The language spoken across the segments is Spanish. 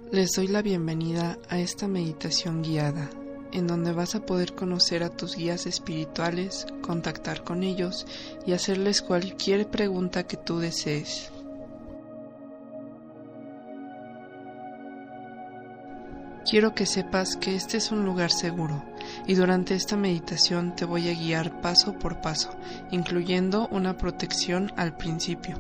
Les doy la bienvenida a esta meditación guiada, en donde vas a poder conocer a tus guías espirituales, contactar con ellos y hacerles cualquier pregunta que tú desees. Quiero que sepas que este es un lugar seguro y durante esta meditación te voy a guiar paso por paso, incluyendo una protección al principio.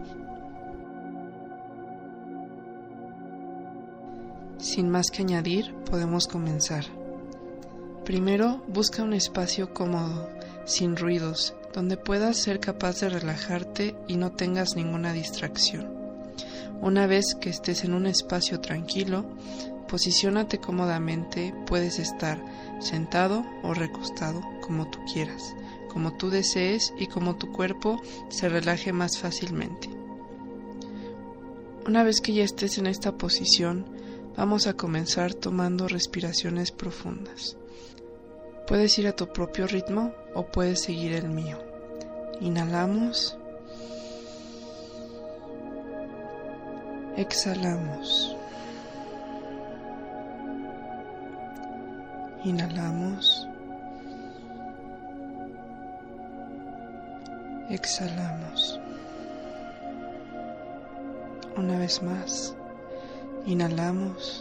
Sin más que añadir, podemos comenzar. Primero, busca un espacio cómodo, sin ruidos, donde puedas ser capaz de relajarte y no tengas ninguna distracción. Una vez que estés en un espacio tranquilo, posiciónate cómodamente, puedes estar sentado o recostado, como tú quieras, como tú desees y como tu cuerpo se relaje más fácilmente. Una vez que ya estés en esta posición, vamos a comenzar tomando respiraciones profundas. Puedes ir a tu propio ritmo o puedes seguir el mío. Inhalamos. Exhalamos. Inhalamos. Exhalamos. Una vez más. Inhalamos.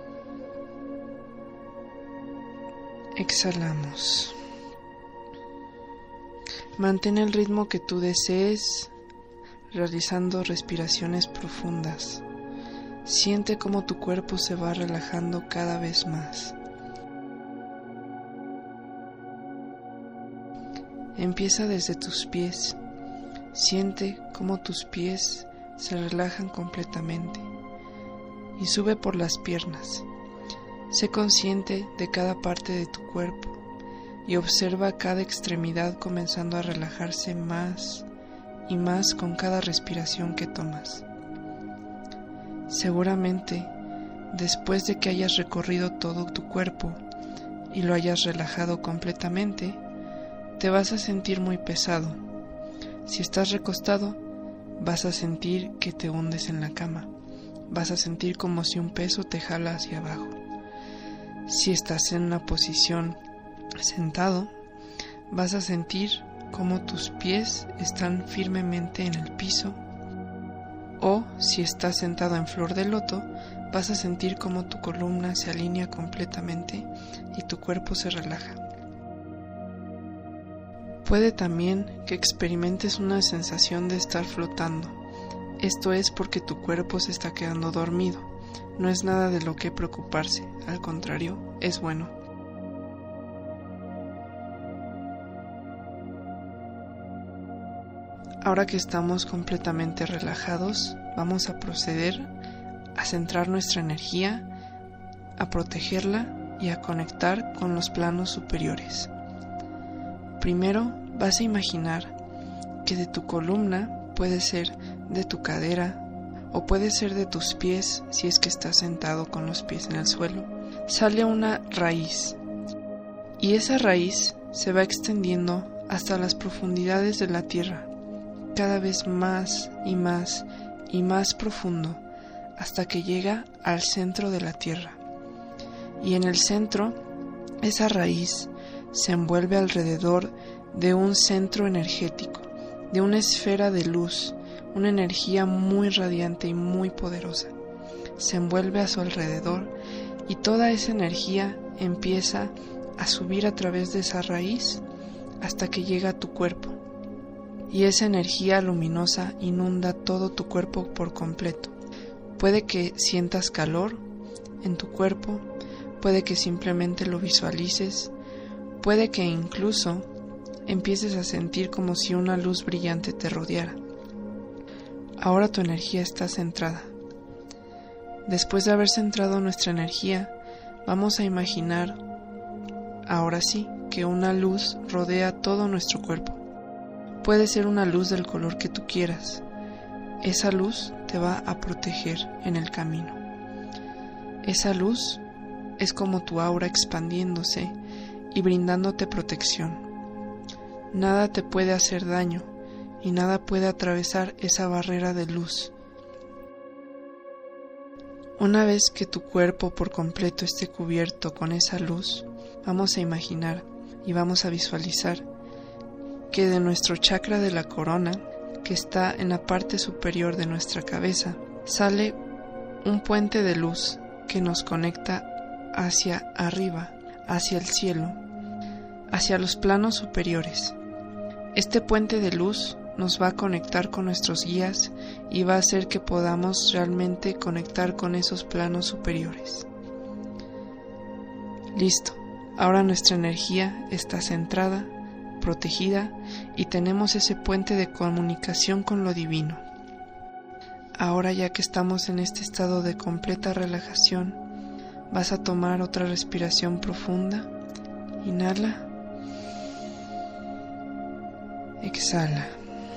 Exhalamos. Mantén el ritmo que tú desees, realizando respiraciones profundas. Siente cómo tu cuerpo se va relajando cada vez más. Empieza desde tus pies. Siente cómo tus pies se relajan completamente. Y sube por las piernas. Sé consciente de cada parte de tu cuerpo y observa cada extremidad comenzando a relajarse más y más con cada respiración que tomas. Seguramente, después de que hayas recorrido todo tu cuerpo y lo hayas relajado completamente, te vas a sentir muy pesado. Si estás recostado, vas a sentir que te hundes en la cama. Vas a sentir como si un peso te jala hacia abajo. Si estás en una posición sentado, vas a sentir como tus pies están firmemente en el piso. O si estás sentado en flor de loto, vas a sentir como tu columna se alinea completamente y tu cuerpo se relaja. Puede también que experimentes una sensación de estar flotando. Esto es porque tu cuerpo se está quedando dormido. No es nada de lo que preocuparse, al contrario, es bueno. Ahora que estamos completamente relajados, vamos a proceder a centrar nuestra energía, a protegerla y a conectar con los planos superiores. Primero, vas a imaginar que de tu columna, puede ser de tu cadera o puede ser de tus pies si es que estás sentado con los pies en el suelo, sale una raíz y esa raíz se va extendiendo hasta las profundidades de la tierra, cada vez más y más y más profundo hasta que llega al centro de la tierra. Y en el centro, esa raíz se envuelve alrededor de un centro energético, de una esfera de luz, una energía muy radiante y muy poderosa. Se envuelve a su alrededor y toda esa energía empieza a subir a través de esa raíz hasta que llega a tu cuerpo. Y esa energía luminosa inunda todo tu cuerpo por completo. Puede que sientas calor en tu cuerpo, puede que simplemente lo visualices, puede que incluso empieces a sentir como si una luz brillante te rodeara. Ahora tu energía está centrada. Después de haber centrado nuestra energía, vamos a imaginar, ahora sí, que una luz rodea todo nuestro cuerpo. Puede ser una luz del color que tú quieras. Esa luz te va a proteger en el camino. Esa luz es como tu aura expandiéndose y brindándote protección. Nada te puede hacer daño y nada puede atravesar esa barrera de luz. Una vez que tu cuerpo por completo esté cubierto con esa luz, vamos a imaginar y vamos a visualizar que de nuestro chakra de la corona, que está en la parte superior de nuestra cabeza, sale un puente de luz que nos conecta hacia arriba, hacia el cielo, hacia los planos superiores. Este puente de luz nos va a conectar con nuestros guías y va a hacer que podamos realmente conectar con esos planos superiores. Listo, ahora nuestra energía está centrada, protegida y tenemos ese puente de comunicación con lo divino. Ahora, ya que estamos en este estado de completa relajación, vas a tomar otra respiración profunda. Inhala. Exhala.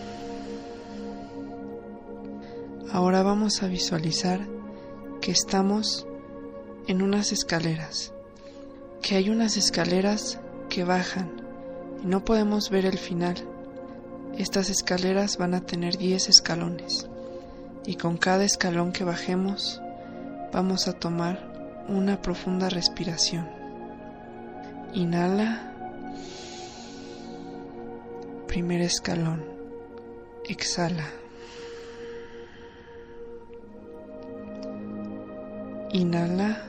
Ahora vamos a visualizar que estamos en unas escaleras, que hay unas escaleras que bajan y no podemos ver el final. Estas escaleras van a tener 10 escalones y con cada escalón que bajemos vamos a tomar una profunda respiración. Inhala. Primer escalón. Exhala. Inhala.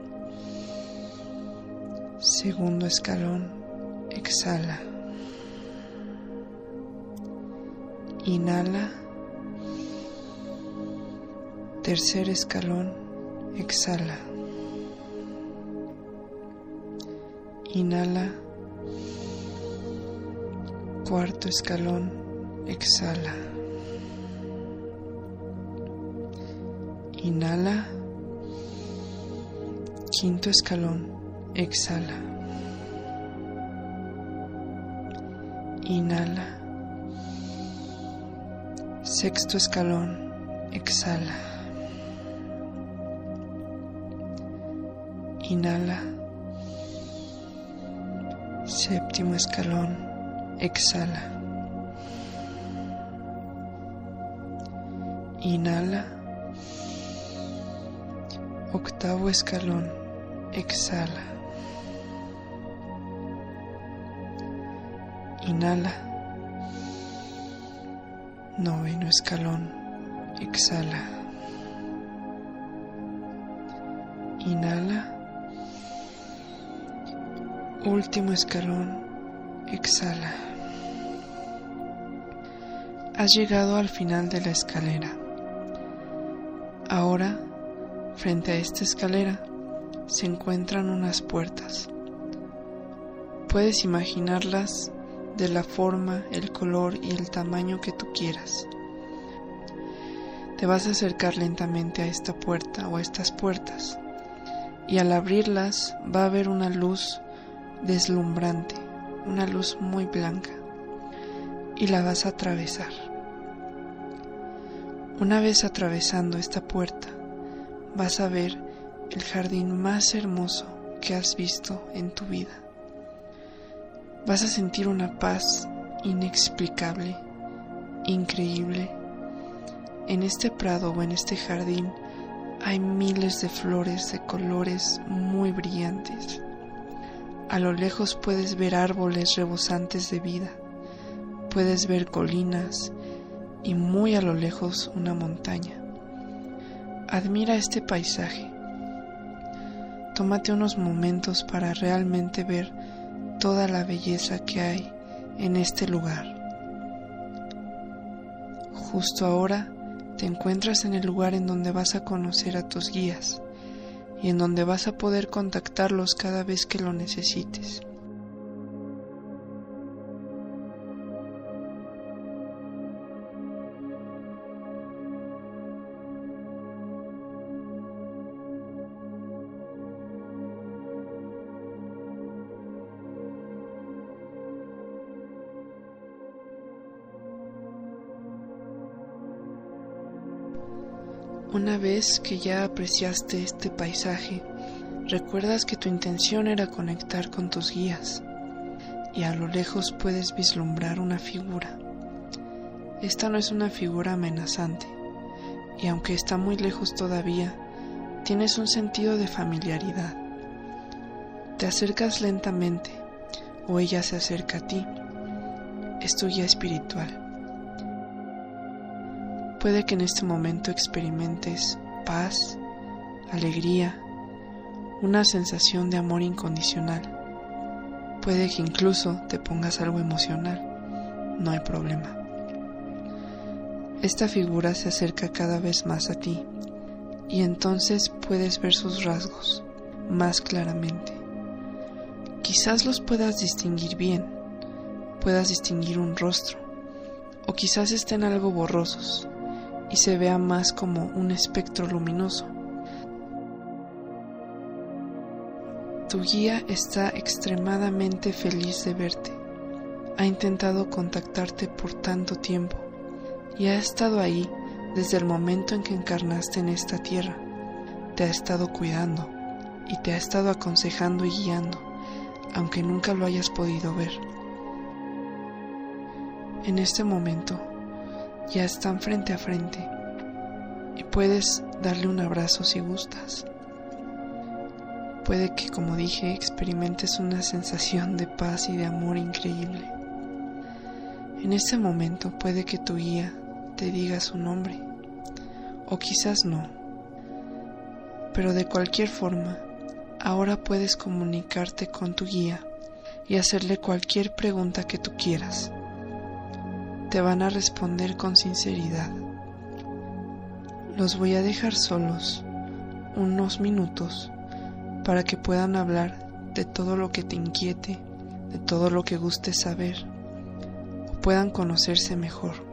Segundo escalón. Exhala. Inhala. Tercer escalón. Exhala. Inhala. Cuarto escalón. Exhala. Inhala. Quinto escalón. Exhala. Inhala. Sexto escalón. Exhala. Inhala. Séptimo escalón. Exhala. Inhala. Octavo escalón. Exhala. Inhala. Noveno escalón. Exhala. Inhala. Último escalón. Exhala. Has llegado al final de la escalera. Ahora, frente a esta escalera, se encuentran unas puertas. Puedes imaginarlas de la forma, el color y el tamaño que tú quieras. Te vas a acercar lentamente a esta puerta o a estas puertas, y al abrirlas va a haber una luz deslumbrante, una luz muy blanca, y la vas a atravesar. Una vez atravesando esta puerta, vas a ver el jardín más hermoso que has visto en tu vida. Vas a sentir una paz inexplicable, increíble. En este prado o en este jardín hay miles de flores de colores muy brillantes. A lo lejos puedes ver árboles rebosantes de vida, puedes ver colinas y muy a lo lejos una montaña. Admira este paisaje. Tómate unos momentos para realmente ver toda la belleza que hay en este lugar. Justo ahora te encuentras en el lugar en donde vas a conocer a tus guías y en donde vas a poder contactarlos cada vez que lo necesites. Una vez que ya apreciaste este paisaje, recuerdas que tu intención era conectar con tus guías, y a lo lejos puedes vislumbrar una figura. Esta no es una figura amenazante, y aunque está muy lejos todavía, Tienes un sentido de familiaridad. Te acercas lentamente o ella se acerca a ti. Es tu guía espiritual. Puede que en este momento experimentes paz, alegría, una sensación de amor incondicional. Puede que incluso te pongas algo emocional. No hay problema. Esta figura se acerca cada vez más a ti y entonces puedes ver sus rasgos más claramente. Quizás los puedas distinguir bien, puedas distinguir un rostro, o quizás estén algo borrosos y se vea más como un espectro luminoso. Tu guía está extremadamente feliz de verte. Ha intentado contactarte por tanto tiempo y ha estado ahí desde el momento en que encarnaste en esta tierra. Te ha estado cuidando y te ha estado aconsejando y guiando, aunque nunca lo hayas podido ver. En este momento ya están frente a frente y puedes darle un abrazo si gustas. Puede que, como dije, experimentes una sensación de paz y de amor increíble. En este momento puede que tu guía te diga su nombre, o quizás no. Pero de cualquier forma, ahora puedes comunicarte con tu guía y hacerle cualquier pregunta que tú quieras. Te van a responder con sinceridad. Los voy a dejar solos unos minutos para que puedan hablar de todo lo que te inquiete, de todo lo que gustes saber, o puedan conocerse mejor.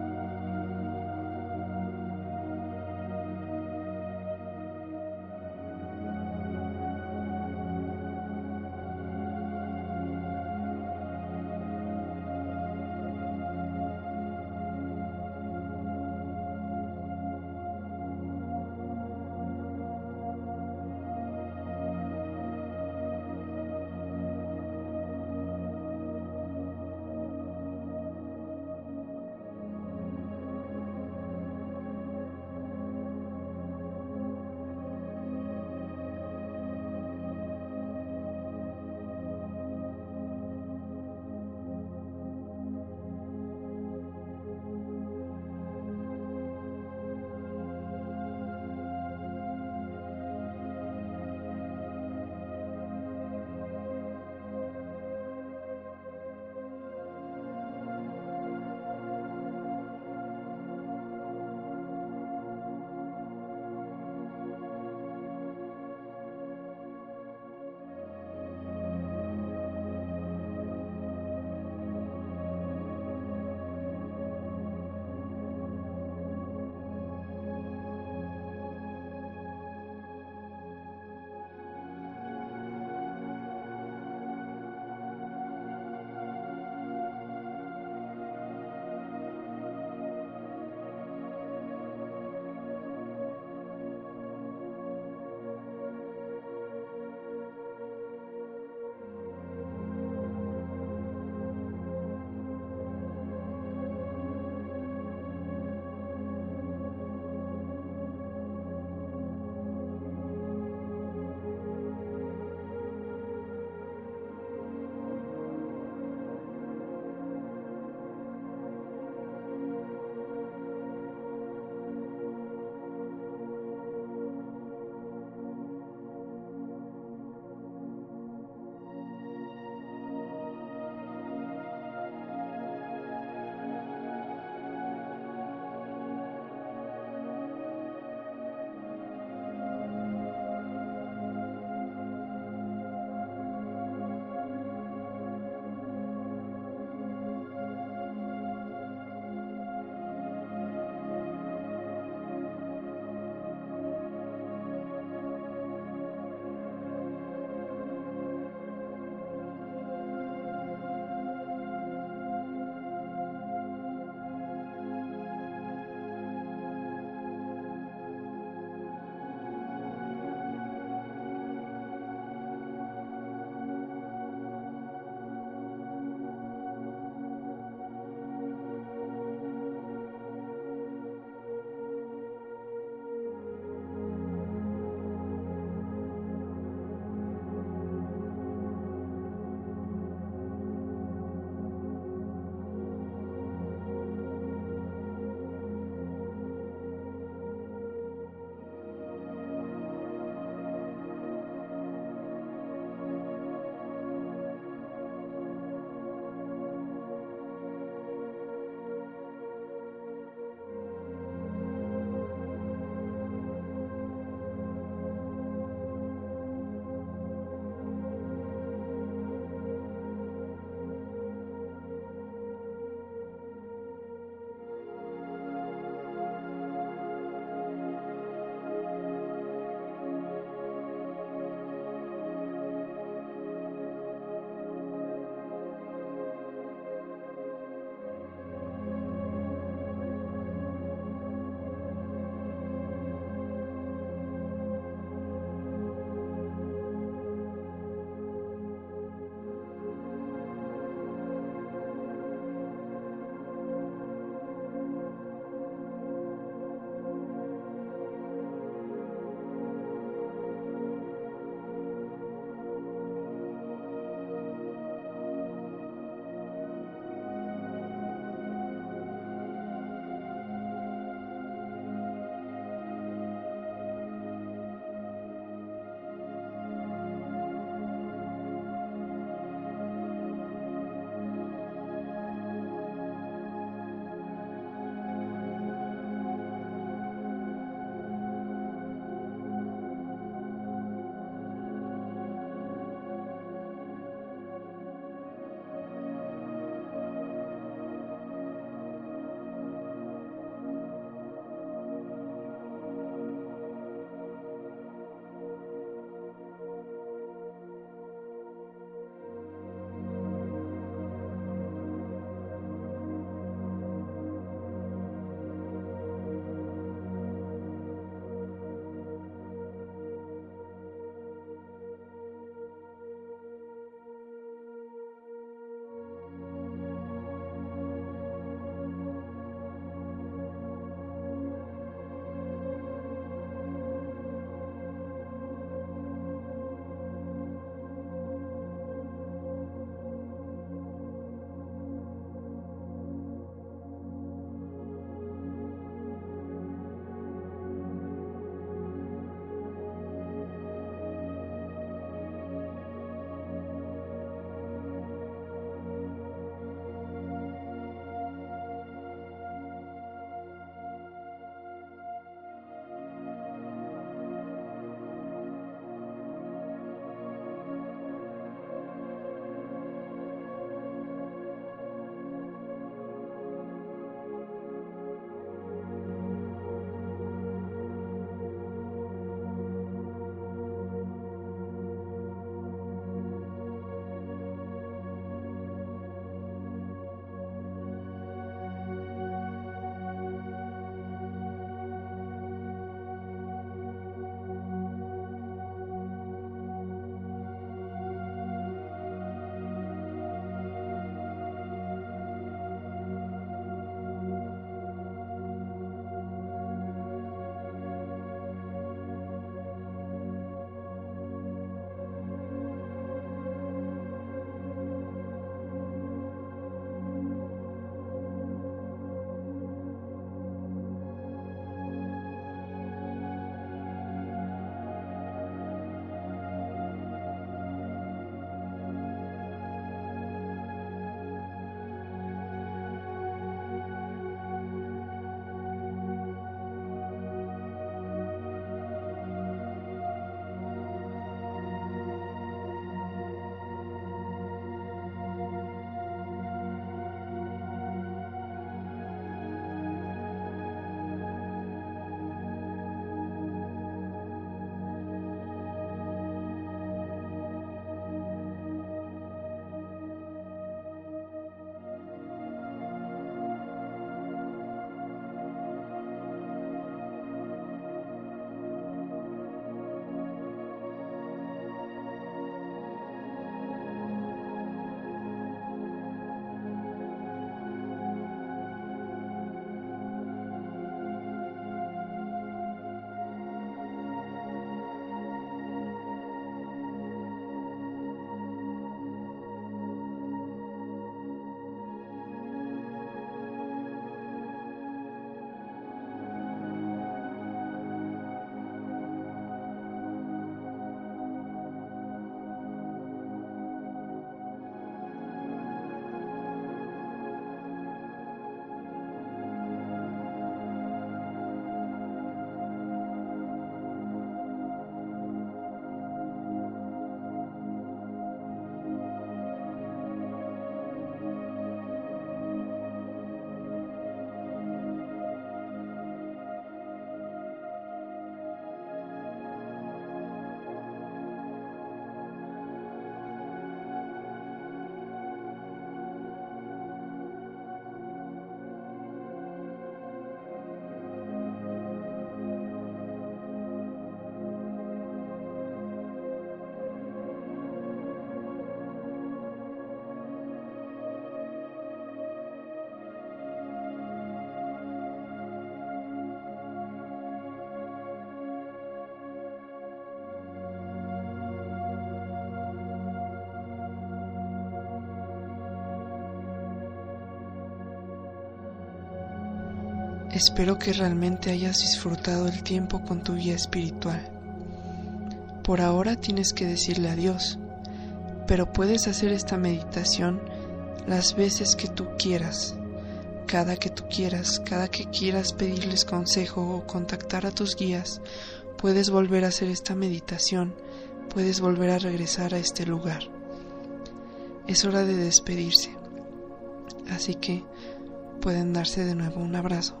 Espero que realmente hayas disfrutado el tiempo con tu guía espiritual. Por ahora tienes que decirle adiós, pero puedes hacer esta meditación las veces que tú quieras, cada que tú quieras, cada que quieras pedirles consejo o contactar a tus guías, puedes volver a hacer esta meditación, puedes volver a regresar a este lugar. Es hora de despedirse, así que pueden darse de nuevo un abrazo.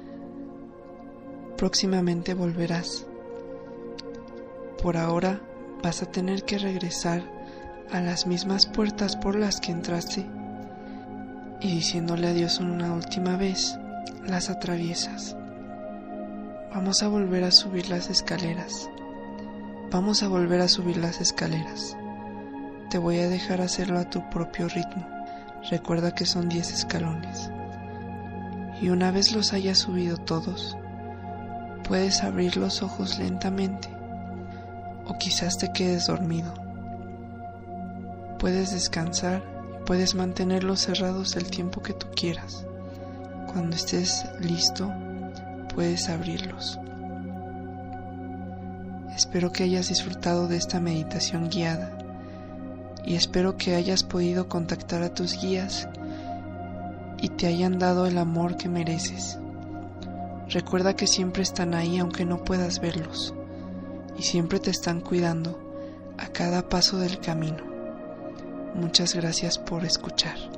Próximamente volverás. Por ahora vas a tener que regresar a las mismas puertas por las que entraste y diciéndole adiós una última vez, las atraviesas. Vamos a volver a subir las escaleras. Vamos a volver a subir las escaleras. Te voy a dejar hacerlo a tu propio ritmo. Recuerda que son 10 escalones. Y una vez los hayas subido todos, puedes abrir los ojos lentamente, o quizás te quedes dormido. Puedes descansar y puedes mantenerlos cerrados el tiempo que tú quieras. Cuando estés listo, puedes abrirlos. Espero que hayas disfrutado de esta meditación guiada y espero que hayas podido contactar a tus guías y te hayan dado el amor que mereces. Recuerda que siempre están ahí aunque no puedas verlos y siempre te están cuidando a cada paso del camino. Muchas gracias por escuchar.